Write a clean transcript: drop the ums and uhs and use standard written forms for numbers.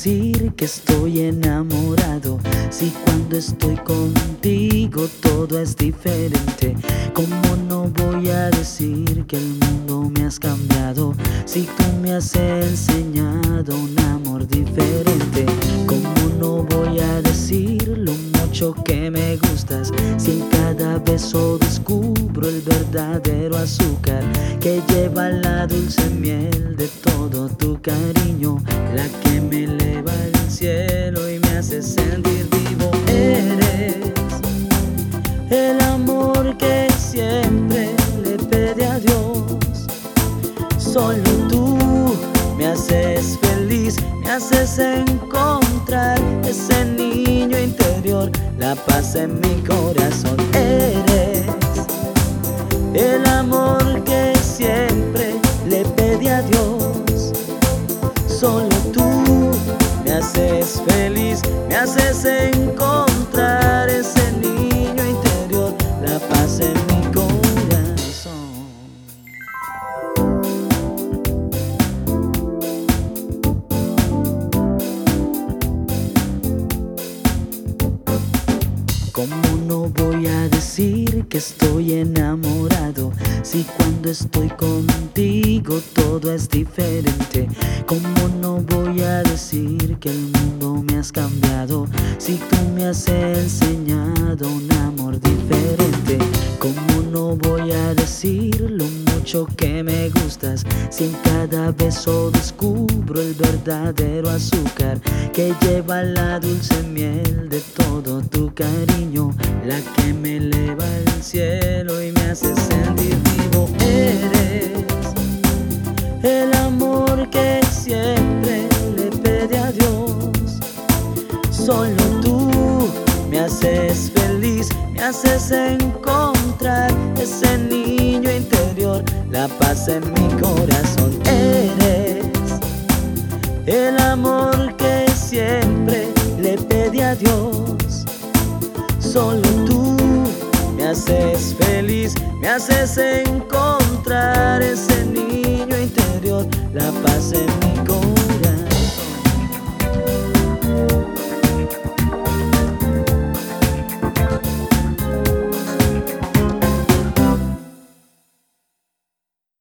decir que estoy enamorado si cuando estoy contigo todo es diferente? ¿Cómo no voy a decir que el mundo me has cambiado si tú me has enseñado un amor diferente? ¿Cómo no voy a decir lo mucho que me gustas si en cada beso descubro el verdadero azúcar que lleva la dulce miel de todo tu cariño, la que me eleva al cielo y me hace sentir vivo? Eres el amor que siempre le pide a Dios. Solo tú me haces feliz, me haces encontrar ese niño interior, la paz en mi corazón. Eres el amor que siempre le pedí a Dios. Solo tú me haces feliz, me haces encontrar ese niño interior, la paz en mi corazón. ¿Cómo no voy a decir que estoy enamorado si cuando estoy contigo todo es diferente? ¿Cómo no voy a decir que el mundo me has cambiado si tú me has enseñado un amor diferente? ¿Cómo no voy a decir lo mucho que me gustas si en cada beso descubro el verdadero azúcar que lleva la dulce miel de todo tu cariño, la que me eleva al cielo y me hace sentir vivo? Eres el amor que siempre le pide a Dios. Solo tú me haces feliz, me haces encontrar ese niño interior, la paz en mi corazón. Eres el amor que siempre le pedí a Dios. Solo tú me haces feliz, me haces encontrar ese